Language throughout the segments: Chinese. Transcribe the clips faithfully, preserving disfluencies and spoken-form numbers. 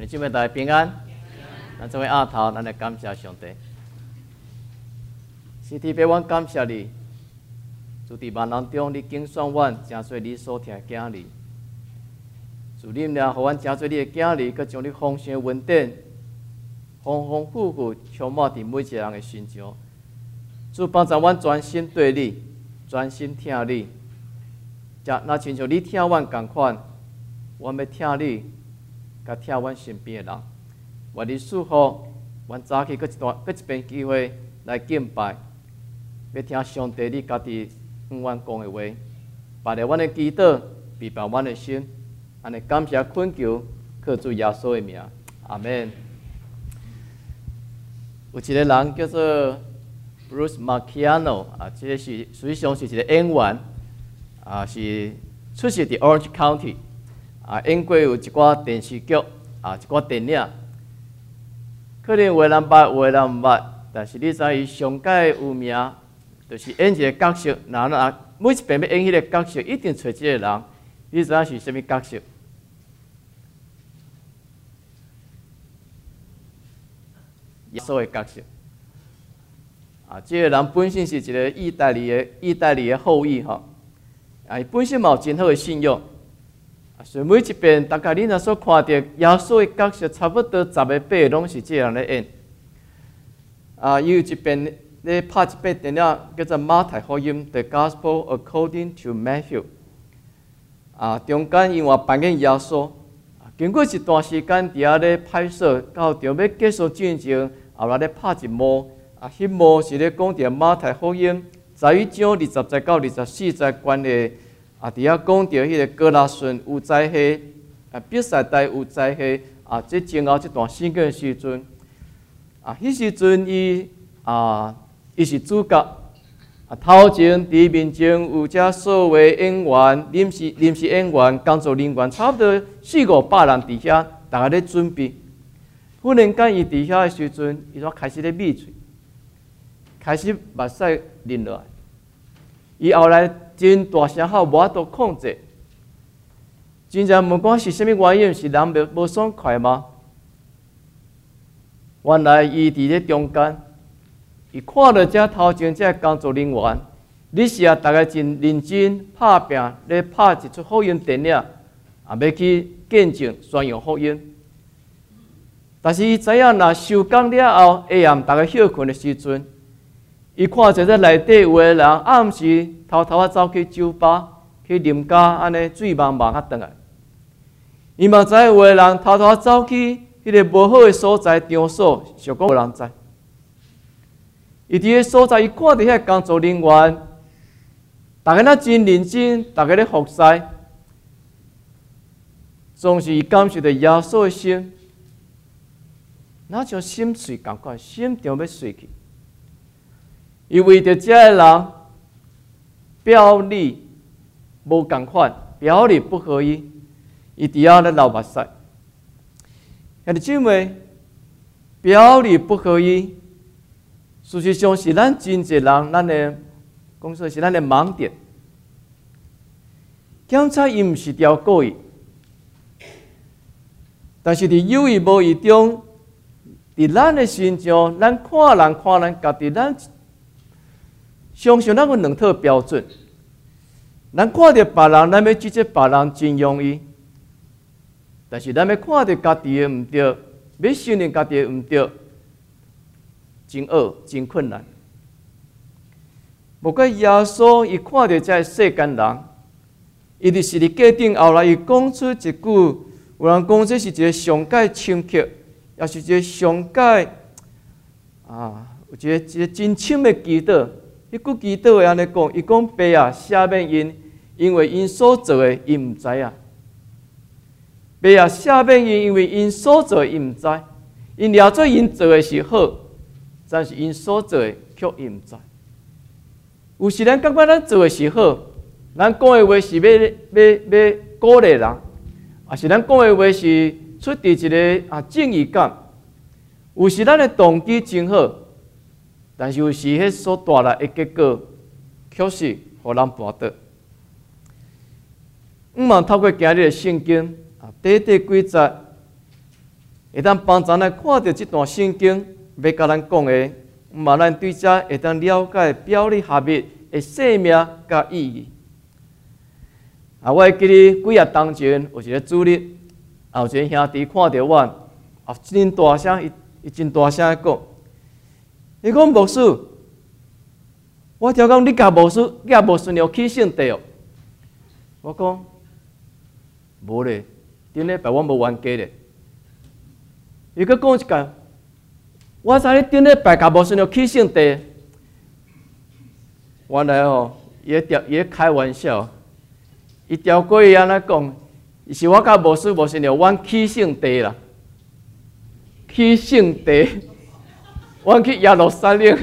弟兄姊妹大家平安。咱这位阿头，咱来感谢上帝。是天父，阮感谢你，主伫万人中，你拣选阮，真做你所疼的囝儿。主你俩，互阮真做你的囝儿，佮将你丰盛的恩典，丰丰富富充满伫每一个人的心上。主帮助阮专心对你，专心听你。若若亲像你听阮共款，阮要听你，甲听阮身边的人。愿你祝福，阮早起搁一段，搁一遍机会来敬拜，要听上帝你家己向阮讲的话，把着阮的祈祷，陪伴阮的心，安尼感谢恳求，靠主耶稣的名，阿门。有一个人叫做 Bruce Marciano 啊，这个是实际上是一个演员，啊是出世伫 Orange County， 啊演过有一寡电视剧，啊一寡电影。可能有的人捌，有的人毋捌，但是你知伊上界有名，就是演一个角色。然后啊，每一遍要演迄个角色，一定找即个人。你知影是啥物角色？耶稣的角色。啊，即、这个人本身是一个意大利的意大利的后裔吼。啊，伊本身嘛有真好的信仰。所以每一遍，大概你若所看到耶稣的角色，差不多十个八个拢是这样咧演。啊，伊有一遍咧拍一部电影叫做《马太福音》The Gospel According to Matthew。啊，中间因为扮演耶稣，经过一段时间伫遐咧拍摄，到着要结束进前，后来咧拍一幕。啊，迄幕是咧讲着马太福音十一章二十节到二十四节关的。啊！伫遐讲到迄个哥拉顺有灾害，啊，比赛代有灾害，啊，即前后即段时间时阵，啊，迄时阵伊啊，伊是主角，啊，头前伫面前有遮所有演员、临时临时演员、工作人员，差不多四五百人伫遐，大家咧准备。忽然间，伊伫遐的时阵，伊就开始咧闭嘴，开始目屎淋落来，伊后来。真大声吼，无法度控制。真正问讲是啥物原因？是人无无爽快吗？原来伊伫咧中间，伊看到遮头前遮工作人员，你是啊，大家真认真拍拼咧拍一出福音电影，啊，要去见证宣扬福音。但是伊知影，若收工了后，下暗大家休困的时阵。伊看着这内底有个人暗时偷偷啊走去酒吧去啉咖，安尼醉茫茫啊转来。伊嘛知有个人偷偷啊走去迄个无好的所在场所，想讲无人知。伊伫个所在，伊看到遐工作人员，大家那真认真，大家咧服侍，总是伊感受到耶稣的心，那像心碎共款，心中要碎去。伊为着遮个人表里无共款，表里不合一，伊伫遐咧流目屎。兄弟姊妹，表里不合一，事实上是咱真侪人，咱的讲说是咱的盲点。检查伊毋是条故意，但是伫有意无意中，伫咱的心中，咱看人看咱家己，咱。相信咱有两套标准，咱看到别人，咱要指责别人真容易；但是咱要看到家己的毋对，要承认家己的毋对，真恶真困难。无怪耶稣伊看到这个世间人，伊就是伫架顶后来，伊讲出一句，有人讲这是一个上界深刻，也是一个上界啊，有一个一个真深的祈祷。伊句祈祷会安尼讲，伊讲爸啊，赦免因，因为因所做的，因毋知影。爸啊，赦免因，因为因所做的，因毋知。因了做因做的是好，但是因所做的却因毋知。有时咱感觉咱做的是好，咱讲的话是要要要鼓励人，啊是咱讲的话是出自一个啊正义感。有时咱的动机真好。但是有时，迄所带来的结果，却是互人绊倒。毋茫透过今日的圣经啊，短短几节， 会当帮咱来看到这段圣经要甲咱讲的，嘛咱对这会当了解表里合一的生命甲意义。啊，我记得几日当前有一个主日，啊有一个兄弟看到我，啊真大声，伊伊真大声讲，伊讲牧师，我听讲你甲牧师，你也无顺利去圣地哦。我讲无咧，顶礼拜我无冤家咧。伊佫讲一句，我知你顶礼拜甲无顺利去圣地，原来哦，伊咧调伊咧开玩笑。伊调过伊安尼讲，是我甲牧师无顺利，阮去圣地啦，去圣地，阮去耶路撒冷，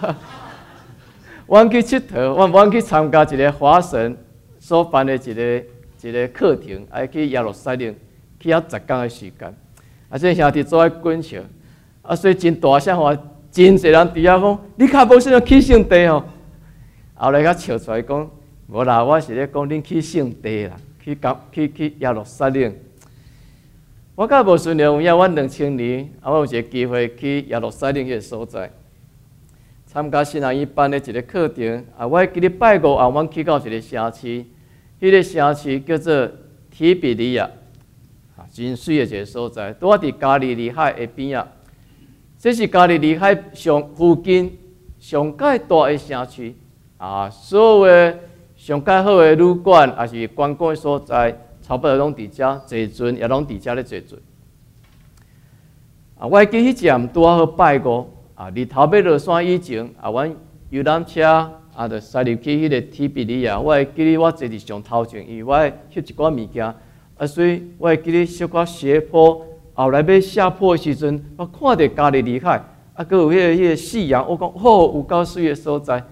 阮去佚佗，阮阮去参加一个华神所办的一个一个课程，爱去耶路撒冷，去遐十天的时间。啊，这兄弟做爱滚笑，啊，所以真大声话，真侪人伫遐讲，你较无顺利去圣地哦。后来甲笑出来讲。无啦，我是咧讲恁去圣地啦，去去去耶路撒冷。我甲无顺利有影，阮两千年，啊，我有一个机会去耶路撒冷迄个所在，参加新人医班的一个课程。啊，我记得拜五后，阮去到一个城市，迄、那个城市叫做提比利亚，啊，真水的一个所在，拄啊伫加利利海的边啊。这是加利利海上附近上界大的城区，啊，所有的。上介好的旅馆，也是观光的所在，差不多拢伫遮坐船，也拢伫遮咧坐船。啊，我记迄站拄啊好拜五，啊，日头要落山以前，啊，阮游览车啊，就驶入去迄个提比利亚。我会记得我坐伫上头前，因为我翕一寡物件，啊，所以我会记得小可斜坡，后来要下坡的时阵，我看到加利利海，啊，佮有迄个迄个夕阳，我讲哦，有够水的所在。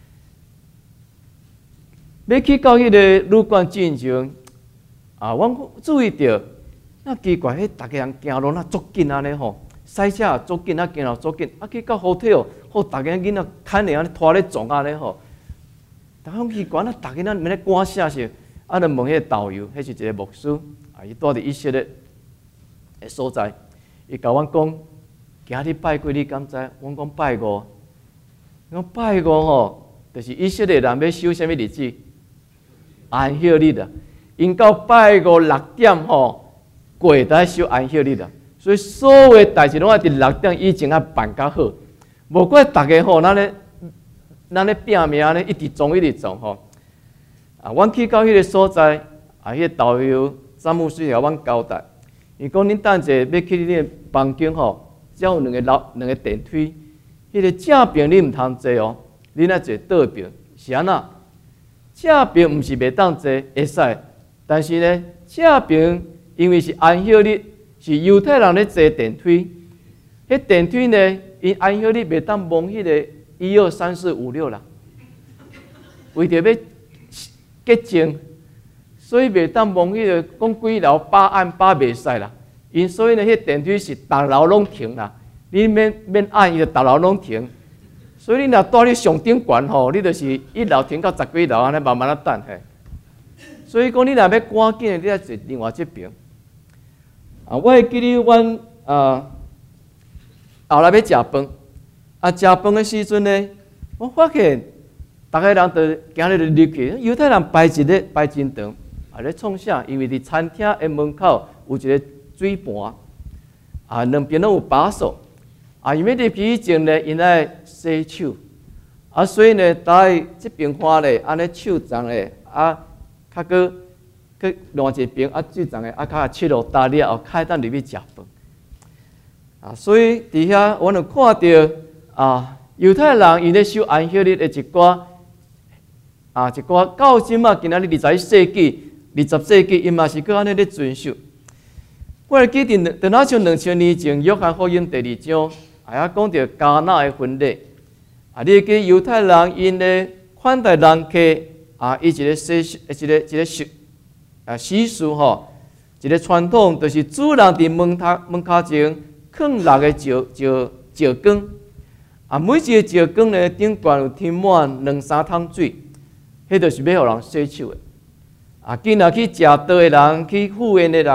要去到迄个旅馆进前，啊，我注意到，那奇怪，迄逐个人行路那足紧安尼吼，赛车也足紧，啊行路足紧，啊去到 hotel， 好，逐个囡仔牵着安尼拖咧撞安尼吼，逐种奇怪，那逐个人咧赶啥事？啊，就问迄个导游，迄是一个牧师，啊，伊住伫以色列的所在，伊甲阮讲，今日拜几你敢知？阮讲拜五，讲拜五吼，就是以色列人要守啥物日子？安息日啊，因到拜五六点吼，过在守安息日啊，所以所有的代志拢爱伫六点以前啊办较好，无怪大家吼，咱咧咱咧拼命咧一直撞一直撞吼。啊，阮去到迄个所在，啊，迄个导游詹姆斯甲阮交代，伊讲恁等者要去恁房间吼，只有两个楼两个电梯，迄个正边你毋通坐哦，恁爱坐倒边，是安那？正边毋是袂当坐，会使，但是呢，正边因为是安息日，是犹太人咧坐电梯，迄电梯呢，因安息日袂当望迄个一二三四五六啦，为着要洁净，所以袂当望迄个讲几楼八按八袂使啦。因所以呢，迄电梯是逐楼拢停啦，你免免按伊就逐楼拢停。所以你若住伫上顶悬吼，你就是一楼停到十几楼安尼慢慢啊等嘿。所以讲你若要赶紧，你爱坐另外这边。啊，我会记得阮啊后来要食饭，啊食饭的时阵呢，我发现逐个人都今日就入去，犹太人排一个排真长，啊咧创啥？因为伫餐厅的门口有一个水盘，啊两边拢有把手。啊，因为入去以前呢，因爱洗手，啊，所以呢，在这边看咧，安尼手脏咧，啊，较搁搁另一边啊，水脏咧，啊，较七落大了后，开当入去食饭。啊，所以伫遐我就看到啊，犹太人因咧守安息日的一寡啊，一寡到今啊，今仔日二十一世纪、二十世纪，因嘛是搁安尼咧遵守。我会记得，在那像两千年前，约翰福音第二章。啊，讲到迦纳的婚礼，啊，你记犹太人因咧款待人客，啊，伊一个习一个一个习啊习俗吼，一个传统，就是主人伫门头门骹前放六个石石石缸，啊，每一个石缸呢顶悬有填满两三桶水，迄就是要互人洗手的。啊，今仔去食道的人，去赴宴的人，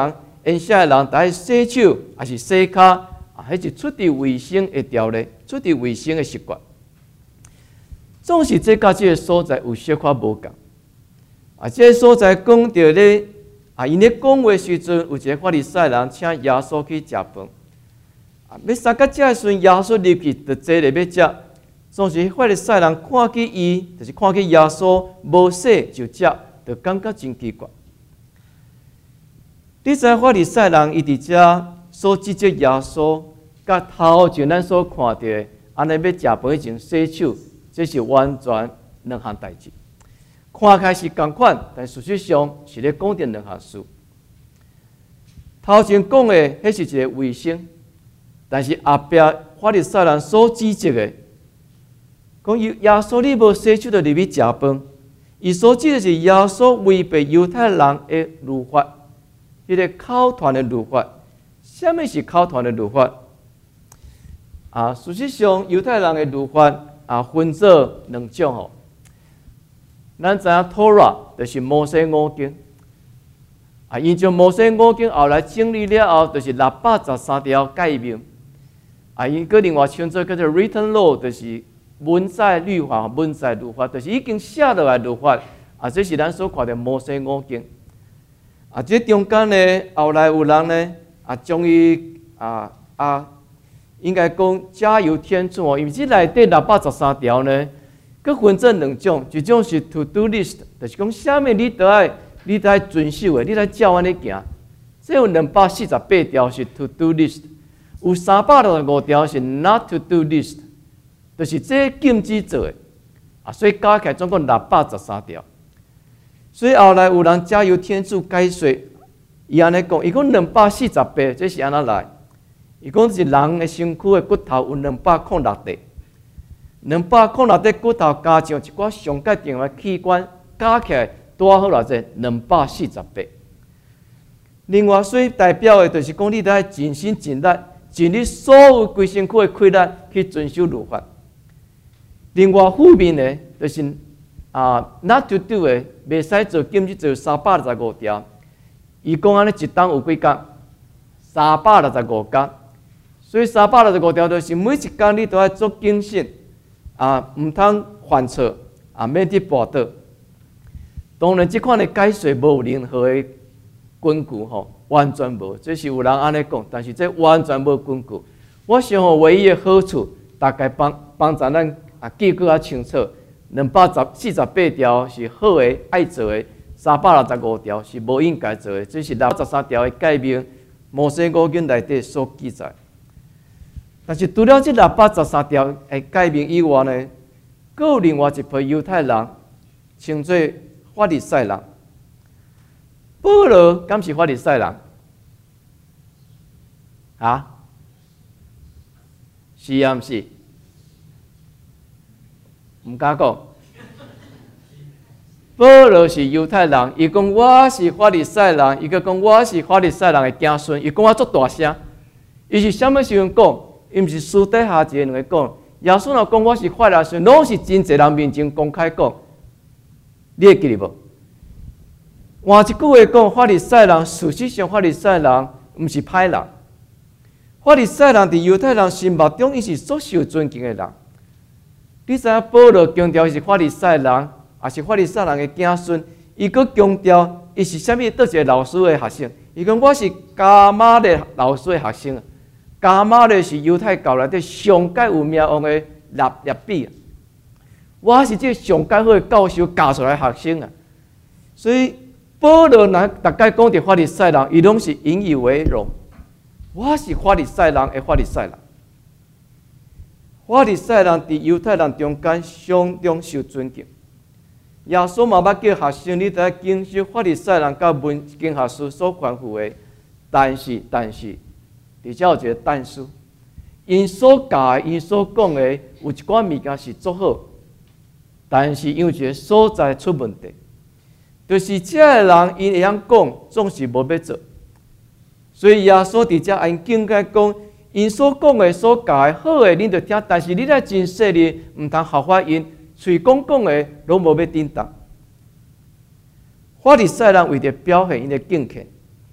因下的人在洗手还是洗脚，啊，迄是出于卫生的条例，出于卫生的习惯。总是这甲这个所在有小可无共。啊，这个所在讲到咧，啊，因咧讲话时阵，有一个法利赛人请耶稣去食饭。啊，要三到这时阵，耶稣入去就坐咧要食。总是法利赛人看见伊，就是看见耶稣无洗就食，就感觉真奇怪。你知法利赛人伊伫遮所指责耶稣，甲头前咱所看到的，安尼要食饭以前洗手，这是完全两项代志。看起来是同款，但事实上是咧讲着两项事。头前讲的迄是一个卫生，但是后壁法利赛人所指责的，讲耶稣你无洗手就入去食饭，伊所指的是耶稣违背犹太人的律法，迄个口传的律法。什么是口传的律法？啊，事实上犹太人的律法啊分做两种吼。咱知影 Torah 就是摩西五经，啊，因将摩西五经后来整理了后，就是六百十三条诫命，啊，因个另外称作叫做 Written Law， 就是文字律法、文字律法，就是已经写落来律法，啊，这是咱所看的摩西五经，啊，这中间呢，后来有人呢，啊，将伊啊啊，应该讲加油添醋哦，因为这内底六百十三条呢。佮分做两种，一种是 to do list， 就是讲啥物你都爱，你都爱遵守的，你来照安尼行。这有两百四十八条是 to do list， 有三百六十五条是 not to do list， 就是这禁止做的。啊，所以加起来总共六百十三条。所以后来有人加油添醋解说，伊安尼讲，伊讲两百四十八，这是安怎来？伊讲是人的身躯的骨头有两百零六块。两百零六块骨头加上一寡上界定的器官，加起来多好偌济？两百四十八。另外，所以代表的就是讲，你得尽心尽力，尽你所有规身躯的气力去遵守律法。另外，负面的，就是啊 ，not to do 的，袂使做，禁止做三百六十五条。伊讲安尼一档有几工？三百六十五工。所以三百六十五条就是每一工你都要做警醒。啊，唔通犯错，啊，免去跋倒。当然，这款的解说无任何的根据吼，完全无。这是有人安尼讲，但是这完全无根据。我想吼，唯一的好处，大概帮帮助咱啊记搁较清楚。两百十四十八条是好的爱做的，三百六十五条是无应该做的。这是六十三条的诫命，摩西五经内底所记载。但是除了这六百十三条的诫命以外呢，还有另外一批犹太人，称作法利赛人。保罗敢是法利赛人？啊？是啊，毋是？唔敢讲。保罗是犹太人，伊讲我是法利赛人，伊个讲我是法利赛人的子孙，伊讲我足大声。伊是啥物时阵讲？伊毋是私底下一个两个讲，耶稣若讲我是法利赛人，拢是真侪人面前公开讲。你会记得无？换一句话讲，法利赛人事实上法利赛人毋是歹人。法利赛人伫犹太人心目中，伊是足受尊敬的人。你知影保罗强调伊是法利赛人，也是法利赛人的子孙。伊阁强调伊是啥物倒一个老师的学生。伊讲我是加马列老师的学生。加马列是犹太教内底上界有名望的立立比，我是这上界好的教授教出来的学生啊。所以保罗若大概讲着法利赛人，伊拢是引以为荣。我是法利赛人的法利赛人，法利赛人伫犹太人中间相当受尊敬。耶稣嘛捌叫学生，你得经受法利赛人甲文经学士所吩咐的，但是但是。而且有一个但是，因所教的、因所讲的，有一寡物件是足好，但是因有一个所在出问题，就是这个人因会晓讲，总是无要做。所以耶稣伫遮因警戒讲，因所讲的、所教的好的，恁着听；但是你来真细哩，毋通效法因，随讲讲的，拢无要叮当。法利赛人为着表现因的敬虔。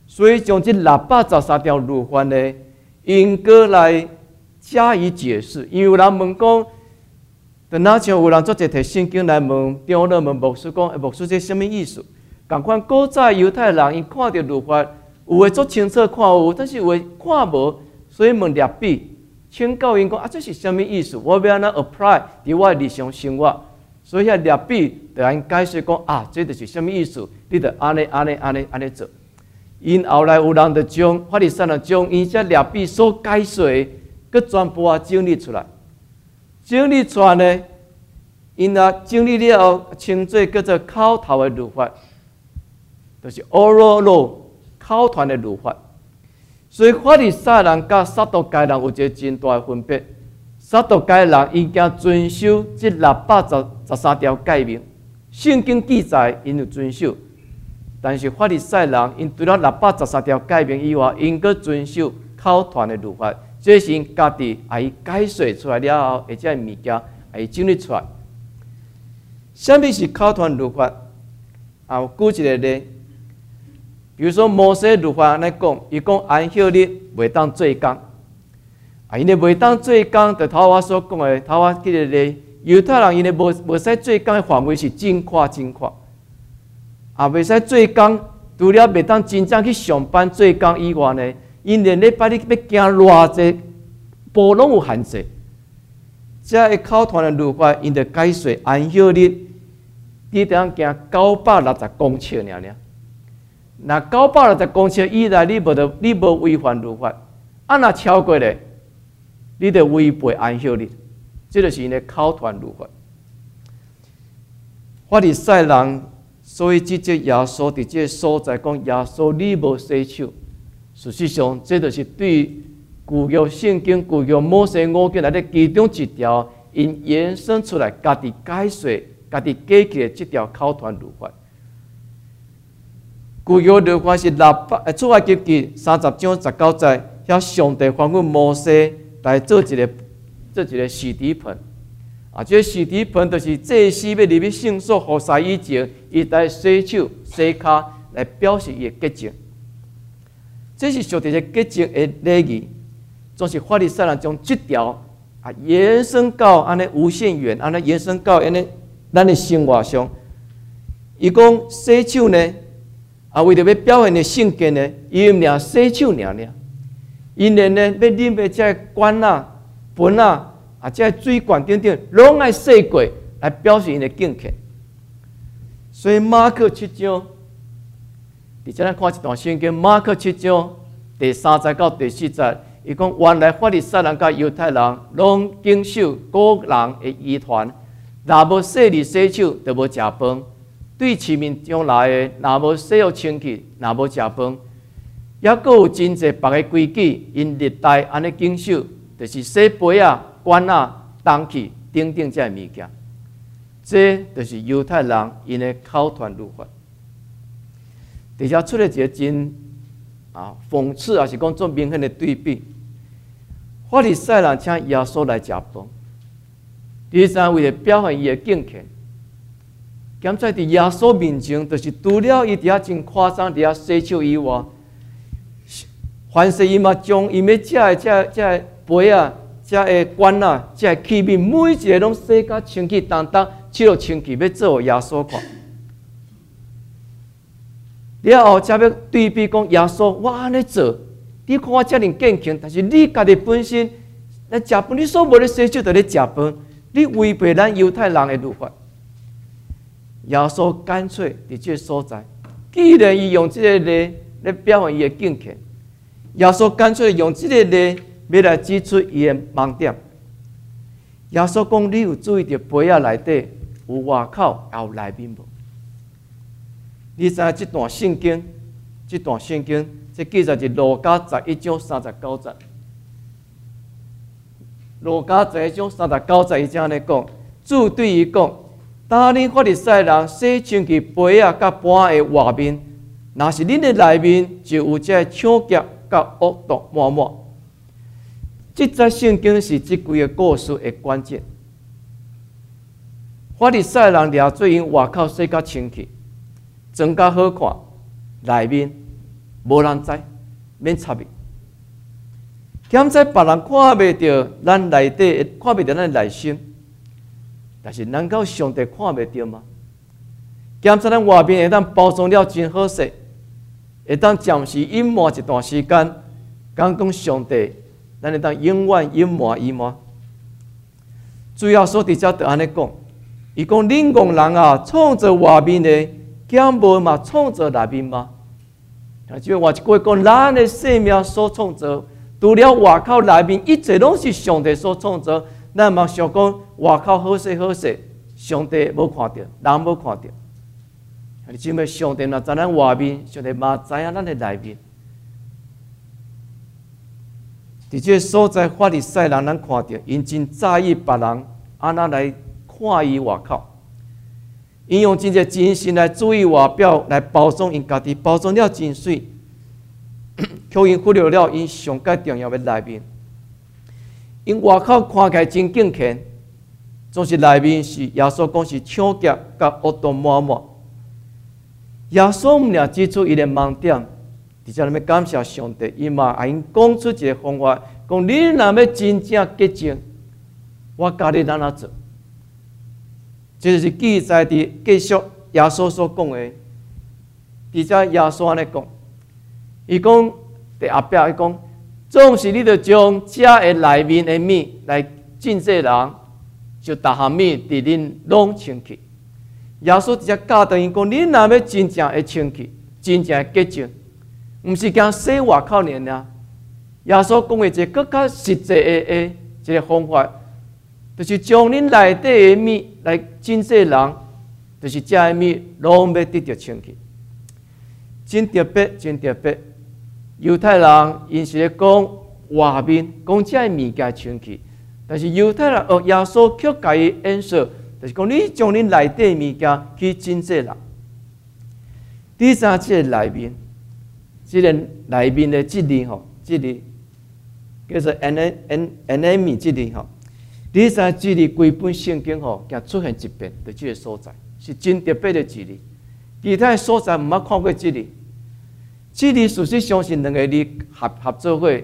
所以将这六百十三条律法呢，应该来加以解释。因为有人问讲，就哪像有人做一摕圣经来问长老问牧师讲，牧师这什么意思？共款古早犹太人，因看到律法，有诶足清楚看有，但是有诶看无，所以问律比，请教因讲啊，这是什么意思？我要安怎 apply 伫我日常生活？所以遐律比就因解释讲啊，这就是什么意思？你得安尼安尼安尼安尼做。因后来有人就将法利赛人将因这律比所解说，佮全部啊整理出来。整理出来呢，因啊整理了后，称作叫做口头的律法。就是 oral law 口传的律法，所以法利赛人甲撒都该人有一个真大的分别。撒都该人已经遵守这六百十十三条诫命，圣经记载因有遵守，但是法利赛人因除了六百十三条诫命以外，因阁遵守口传的律法，这是因家己爱解说出来了后，而且物件爱整理出来。什么是口传律法？啊，举一个例。比如说摩西律法安尼讲，伊讲安息日袂当做工，啊，因为袂当做工，就头我所讲的，头我记得咧，犹太人因为无无使做工的范围是真宽真宽，啊，袂使做工，除了袂当真正去上班做工以外呢，因连礼拜日要行偌济步拢有限制。这个口传的律法，因着解说安息日，你得行九百六十公尺尔尔。那九百六十公尺以内，你无得，你无违反律法；啊，若超过咧，你得违背安息日。这就是因的口传律法。法利赛人所以直接耶稣伫这个所在讲耶稣你无洗手，事实上这就是对旧约圣经、旧约摩西五经内底其中一条，因延伸出来家己解说、家己解起的这条口传律法。旧约律法是六百，出埃及记三十章十九节，遐上帝吩咐摩西来做一个做一个洗涤盆。啊，这个洗涤盆就是祭司要入去圣所服侍以前，伊来洗手、洗骹来表示伊的洁净。这是上帝的洁净的礼仪，总是法利赛人将这条啊延伸到安尼无限远，安尼延伸到安尼咱的生活上。伊讲洗手呢？啊，为着要表现的圣洁呢，伊唔俩洗手尔尔，因连呢要啉的这罐啊、盆啊、啊这水管等等，拢爱洗过来表示因的敬虔。所以马可七章，而且咱看一段圣经，马可七章第三节到第四节，伊讲原来法利赛人甲犹太人拢经受古人的遗传，若无洗礼洗手，就无食饭。对市面中来的，若无洗好清气，若无食饭，也佫有真侪别个规矩，因历代安尼经受，就是洗杯啊、罐啊、东器等等这物件。这就是犹太人因的口传律法。底下出了一个真啊讽刺，也是讲做明显的对比。法利赛人请耶稣来食饭，第三为了表现伊的敬虔。检在伫耶稣面前，就是除了伊伫遐真夸张伫遐洗手以外，凡是伊嘛将伊要食的这这杯啊、这个罐啊、这个器皿，每一个拢洗甲清气当当，切落清气，要做耶稣看。了后才要对比讲耶稣，我安尼做，你看我遮尔健康，但是你家己本身来食饭，你所无咧洗手，就咧食饭，你违背咱犹太人的律法。耶稣干脆伫这所在，既然伊用这个例来表现伊的敬虔，耶稣干脆用这个例要来指出伊的盲点。耶稣讲：“你有注意到杯仔内底有外口，也有内面无？”你知影这段圣经，这段圣经，这记载是路加十一章三十九节。路加十一章三十九节，伊这样咧讲，主对伊讲。当恁法利赛人洗清气杯啊，甲盘的外面，若是恁的内面就有这抢劫甲恶毒满满。这则圣经是这几个故事的关键。法利赛人掠做因外口洗甲清气，装甲好看，内面无人知，免插伊。检测别人看袂到咱内底，看袂到咱内心，但是难道上帝看袂到吗？检测咱外面会当包装了真好势，会当暂时隐瞒一段时间，讲讲上帝，咱会当永远隐瞒伊吗？主要所伫遮就安尼讲，伊讲恁戆人啊，创造外面的，检无嘛创造内面吗？啊，即话一句讲，咱的生命所创造。除了外口内面一切拢是上帝所创造，咱嘛想讲外口好势好势，上帝无看到，人无看到。你姊妹，上帝若知咱外面，上帝嘛知影咱的内面。伫这个所在，法利赛人咱看到，因真在意别人安那来看伊外口，因用真侪真心来注意外表，来包装因家己，包装了真水。却因忽略了因上界重要的内面，因外口看起来真敬虔，总是内面是耶稣讲是抢劫甲恶毒满满。耶稣毋俩指出伊的盲点，伫遮咱要感谢上帝，伊嘛爱因讲出一个方法，讲你若要真正洁净，我教你安怎做。这就是记载伫继续耶稣所讲的，伫遮耶稣安尼讲。伊讲第后壁，伊讲，总是你着将遮的内面的物来浸这人，就逐项物伫恁拢清气。耶稣直接教导因讲，恁若要真正会清气，真正会洁净，毋是讲洗外口尔尔。耶稣讲的一个更较实际的诶一个方法，就是将恁内底的物来浸这人，就是遮的物拢要得到清气。真特别，真特别。犹太人因是咧讲外面讲这物件清气，但是犹太人哦，耶稣却甲伊演说，就是讲你将你内底物件去浸这人。第三，这个内面，这个内面的这里吼，这里叫做 enemy 这里吼。第三，这里规本圣经吼，竟出现一遍，就这个所在是真特别的一里，其他的所在毋捌看过这里。这里事实上是两个字合合做伙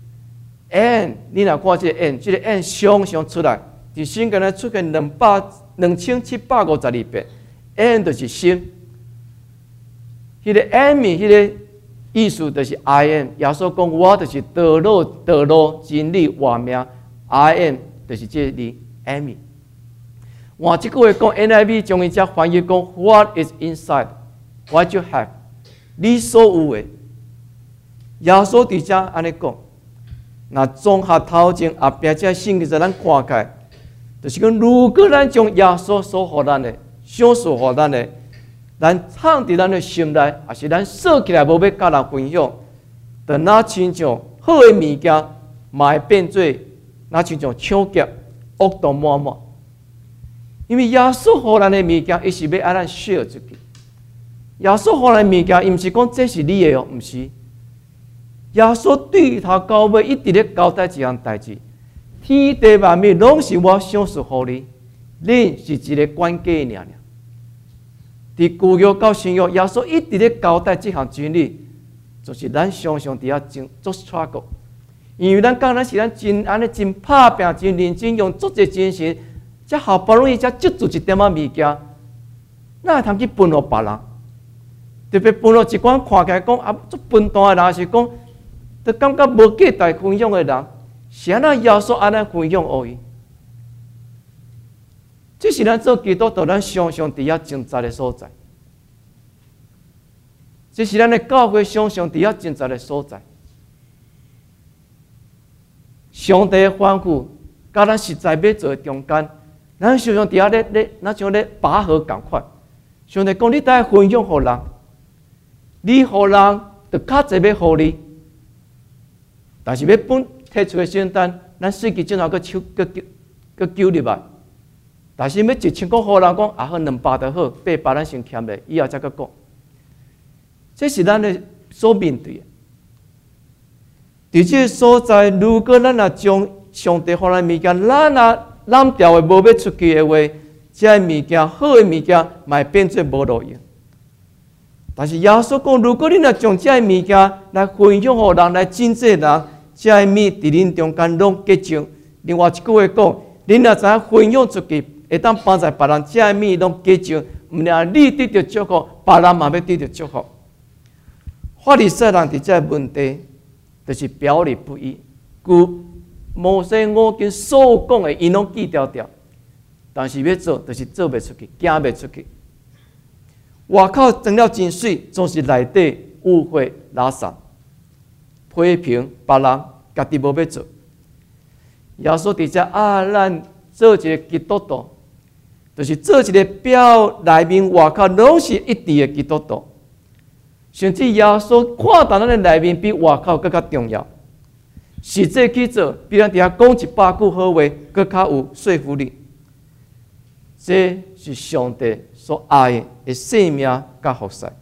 ，and 你若看这个 and， 这个 and 常常出来，伫圣经内出现两百两千七百五十二遍 ，and 就是心。迄、那个 enemy， 迄个意思就是 I am。耶稣讲我就是道路、道路、真理、活命 ，I am 就是这个字 enemy。换一句话讲 ，N I V 将伊只翻译讲 What is inside? What you have？你所有的，耶稣伫遮安尼讲，那综合头前后壁这圣经，咱看起来，就是讲，如果咱将耶稣所予咱的、享受予咱的，咱藏伫咱的心内，也是咱锁起来无要甲人分享，就那亲像好的物件，嘛会变做那亲像抢劫、恶毒满满。因为耶稣予咱的物件，伊是要爱咱 share 出去。耶稣予咱物件，伊毋是讲这是你的哦，毋是。耶稣对头到尾一直咧交代一项代志：天地万物拢是我享受予你，你是一个管家尔尔。伫旧约到新约，耶稣一直咧交代这项真理，就是咱常常伫遐真做 struggle， 因为咱讲咱是咱真安尼真拍拼、真认真，用足侪精神，才好不容易才接住一点仔物件，哪会通去分互别人？特别分互一寡看起来讲啊，足笨蛋的人，是讲，就感觉无价值分享的人，是安那耶稣安尼分享互伊。这是咱做基督徒，咱常常伫遐挣扎的所在。这是咱的教会常常伫遐挣扎的所在。上帝的吩咐，甲咱实在要做的中间，咱常常伫遐咧咧，那像咧拔河共款。上帝讲，你得分享互人。你予人，就较济要予你，但是要本摕出个圣单，咱司机正好个手个个揪入来。但是要一千个予人讲，啊好两百就好，八百咱先欠咧，以后再个讲。这是咱的所面对的。伫这个所在，如果咱若将上帝予咱物件，咱若揽掉的无要出去的话，这物件好的物件，嘛会变做无路用。 但是耶稣讲，如果你若将这物件来分享互人，来真济人，这物伫恁中间拢结晶。另外一句话讲，恁若知影分享出去，会当帮助别人，这物拢结晶。毋但你得到祝福，别人嘛要得到祝福。法利赛人伫这问题，就是表里不一。故摩西五经所讲的，伊拢记条条，但是要做，就是做袂出去，行袂出去。外口装了真水，总是内底污秽垃圾，批评别人，家己无要做。耶稣伫这啊，咱做一个基督徒，就是做一个表内面外口拢是一致的基督徒。甚至耶稣看到咱的内面比外口更加重要。实际去做，比咱伫遐讲一百句好话，更较有说服力。这是上帝所爱的生命甲服侍。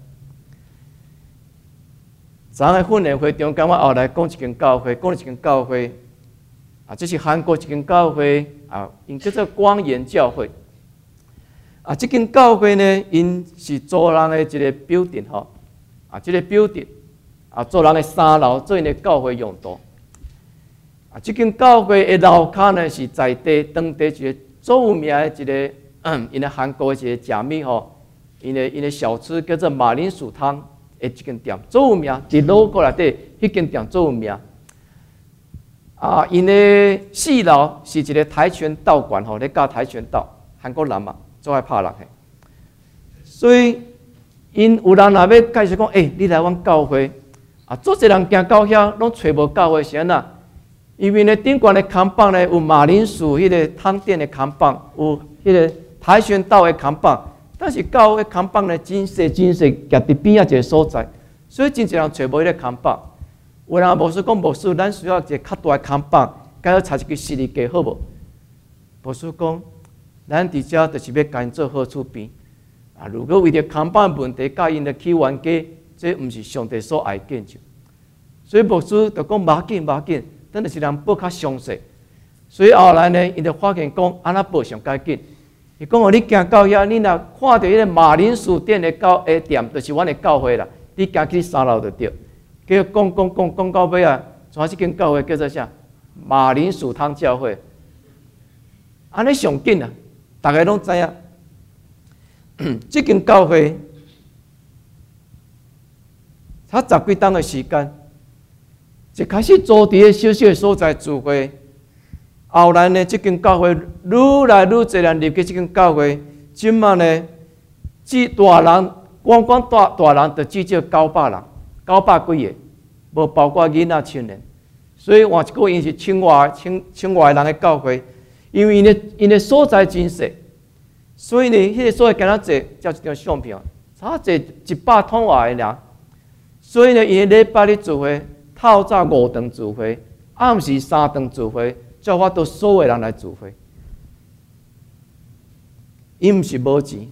昨下训练会中，今我后来讲一间教会，讲一间教会啊，这是韩国一间教会啊，因叫做光源教会。啊，这间教会呢，因是租人的一个building吼，啊，这个building啊，租人的三楼做因的教会用途。啊，这间教会的楼骹呢是在地当地一个最有名的一个。嗯，因为韩国一个食米吼，因为因为小吃叫做马铃薯汤的一间店最有名，伫路过内底迄间店最有名。啊，因的四楼是一个跆拳道馆吼，咧教跆拳道，韩国人嘛，最爱拍人嘿。所以因有人若要介绍讲，诶、欸，你来阮教会，啊，做侪人行到遐，拢找无教会是安那？因为呢，顶悬的扛棒呢有马铃薯迄个汤店的扛棒，有迄个。跆拳道的扛棒，但是教会扛棒呢，真细真细，夹伫边仔一个所在，所以真侪人找无迄个扛棒。有人牧师讲，牧师，咱需要一个较大的扛棒，该要插一个实力架好无？牧师讲，咱伫遮就是要干做好厝边。啊，如果为着扛棒问题，甲因的起冤家，这毋是上帝所爱建筑。所以牧师就讲，无要紧，无要紧，咱就是人报较详细。所以后来呢，因就发现讲，安那报上该紧。伊讲哦，你行到遐，你若看到迄个马铃薯店的教诶店，就是阮的教会啦。你行去三楼就对。叫讲讲讲讲到尾啊，全这间教会叫做啥？马铃薯汤教会。安尼上紧啊，大家拢知影。这间教会，他十几档的时间，一开始租伫个小小的所在聚会。后来呢，这间教会愈来愈侪人入去这间教会，即马呢，至大人，光光大大人就至少九百人，九百几个，无包括囡仔青年。所以换一个因是千外千千外人的教会，因为因的因的所在真细，所以呢，迄、那个所在敢若坐照一张相片，差坐一百桶外的人。所以呢，因礼拜日聚会，透早五顿聚会，暗时三顿聚会。叫法度所有人来聚会，伊毋是无钱，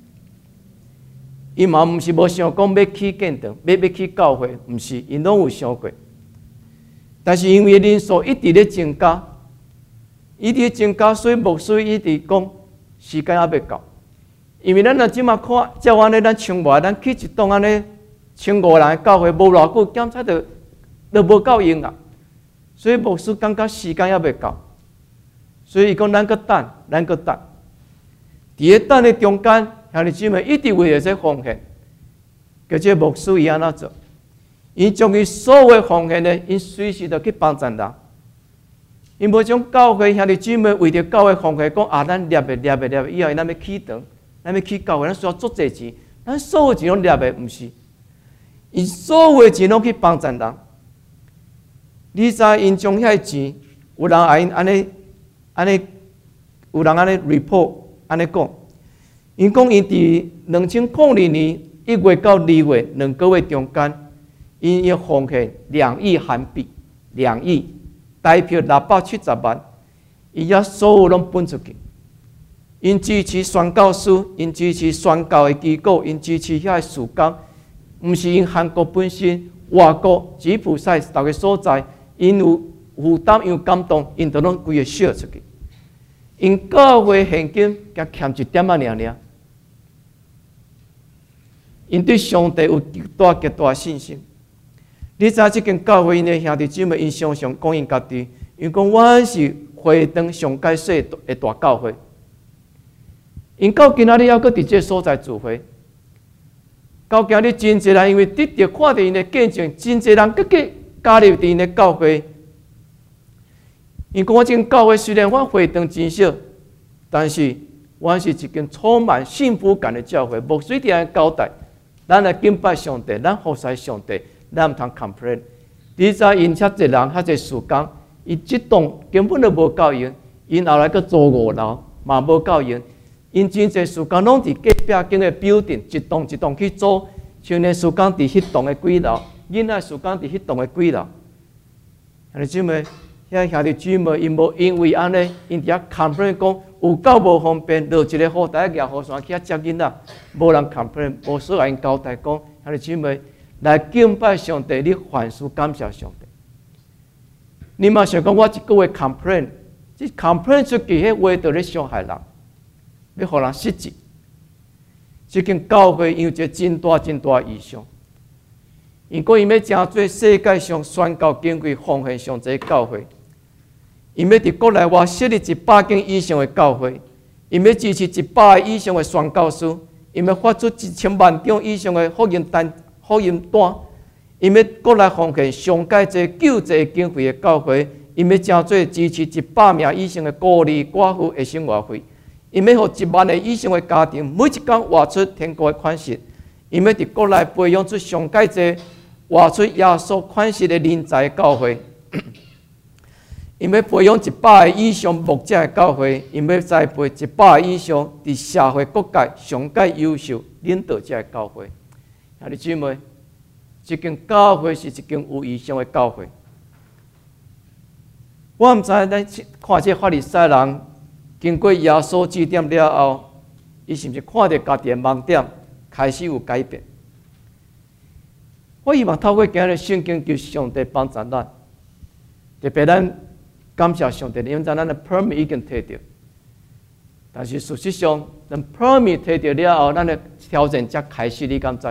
伊嘛毋是无想讲要去建堂，要要去教会，毋是，伊拢有想过。但是因为人数一直咧增加，一直增加，所以牧师一直讲时间还未到。因为咱若即马看，照安尼咱千外，咱去一栋安尼千五人的教会，无偌久检查着都无够用啊。所以牧师感觉时间还未到，所以伊讲咱搁等，咱搁等。伫个等的中间，兄弟姊妹一直为着这奉献，叫这牧师伊安怎做？伊将伊所有的奉献呢，伊随时都去帮助人。伊无将教会兄弟姊妹为着教会奉献，讲啊，咱捏的捏的捏的，以后咱要起堂，咱要去教会，咱需要足济钱，咱所有钱拢捏的，毋是？伊所有的钱拢去帮助人。你知因将遐钱，有人爱因安尼安尼，有人安尼 report 安尼讲，因讲因伫两千零二年一月到二月两个月中间，因要奉献两亿韩币，两亿，代表六百七十万，伊遐所有拢分出去。因支持宣教师，因支持宣教的机构，因支持遐事工，毋是因韩国本身，外国吉普赛逐个所在。因有负担，因有感动，因都拢规个烧出去。因教会现金才欠一点仔尔尔。 因对上帝有极大极大信心。你知影即间教会因的兄弟姊妹，因常常讲因家己，因讲阮是花东上界细的大教会。因到今仔日还阁伫这所在聚会，到今日真侪人因为得着看到因的见证，真侪人搁去加入伫因的教会。因讲我即间教会虽然我花东真小，但是我是一间充满幸福感的教会。牧师伫安交代，咱来敬拜上帝，咱服侍上帝，咱毋通 complain。你知因遐侪人遐侪事工，伊即栋根本就无够用，因后来搁租五楼嘛无够用。因真侪事工拢伫隔壁间的building一栋一栋去租，像连事工伫迄栋的几楼，囡仔事工伫迄栋的几楼。兄弟姊妹，遐兄弟姊妹，因无因为安尼，因伫遐 complain 讲有够无方便，落一个雨台举雨伞去遐接囡仔，无人 complain， 无所有因交代讲，兄弟姊妹来敬拜上帝，你凡事感谢上帝。你嘛想讲我一个月 complain， 即 complain 出去，迄话就咧伤害人。要互人失志，即间教会有一个真大真大异象。因讲伊要诚做世界上宣告经贵奉献上济教会，伊要伫国内外设立一百间以上的教会，伊要支持一百个以上的宣教师，伊要发出一千万张以上的福音单、福音单，伊要国内奉献上界济救济经费的教会，伊要诚做支持一百名以上的孤儿寡妇的生活费。伊要互一万个以上的家庭，每一天活出天国的款式；伊要伫国内培养出上界济活出耶稣款式的人才教会；伊要培养一百个以上牧者的教会；伊要栽培一百个以上伫社会各界上界优秀领导者的教会。兄弟姊妹，这间教会是一间有异象的教会。我毋知咱看这法利赛人。经过耶稣指点了后，伊是毋是看到家己的盲点，开始有改变？我希望透过今日圣经，求上帝帮助咱，特别咱感谢上帝，因为咱的 permit 已经摕到，但是事实上，咱 permit 摕到了后，咱的挑战才开始，你敢知？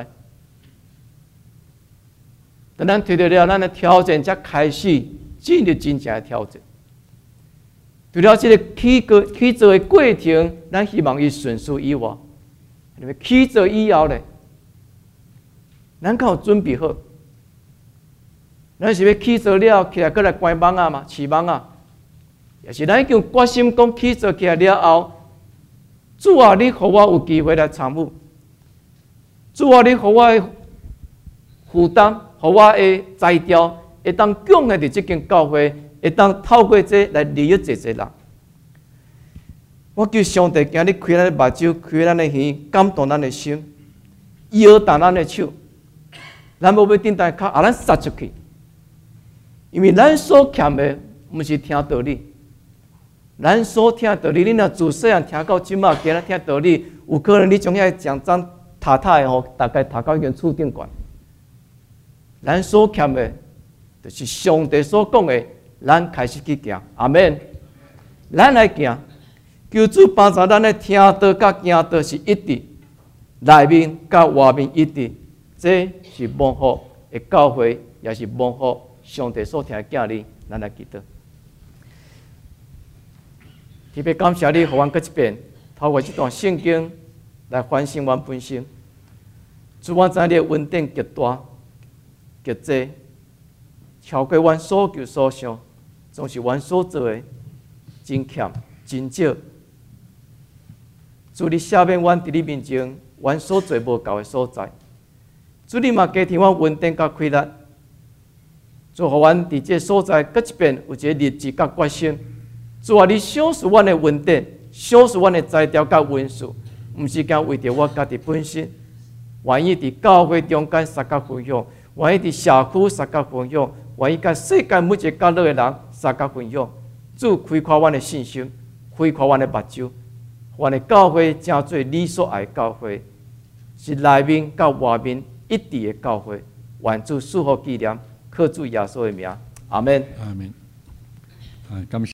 等咱摕到了，咱的挑战才开始进入真正的挑战。除了这个起个起造的过程，咱希望伊顺遂以外，因为起造以后咧，咱敢有准备好？咱是要起造了起来，过来关网啊嘛，饲网啊，也是咱已经决心讲起造起来了后，主啊，你互我有机会来参与，主啊，你互我的负担，互我的材料，会当供的伫这间教会。会当透过这来利益这些人，我求上帝今日开咱的目睭，开咱的耳，感动咱的心，摇动咱的手，咱无要顶台脚，啊，咱撒出去。因为咱所欠的，毋是听道理，咱所听道理，你若自细汉听到即马，今日听道理，有可能你将遐奖章塔塔的吼，大概读到已经厝顶悬。咱所欠的，就是上帝所讲的。咱开始去行，阿免，咱来行，求主帮助咱的听道甲行道是一致，内面甲外面一致，这是蒙福的教会，也是蒙福上帝所听的教理。咱来祈祷，特别感谢你，互阮搁一遍透过这段圣经来反省阮本身。主，我知你的恩典极大极济，超过阮所求所想。总是阮所做的真欠真少，主你赦免阮伫你面前，阮所做无够的所在。主你嘛加添阮恩典甲开力，主互阮伫这所在，搁一遍有一个日子甲决心。主啊，你赏赐阮的恩典，赏赐阮的材料甲文书，毋是讲为着我家己本身，愿意伫教会中间撒甲分享，愿意伫社区撒甲分享。愿意甲世界每一个角落的人相加分享，主开阔阮的信心，开阔阮的目睭，阮的教会正做你所爱的教会，是内面甲外面一致的教会。愿主祝福纪念，靠主耶稣的名，阿门。 阿门。啊，感谢。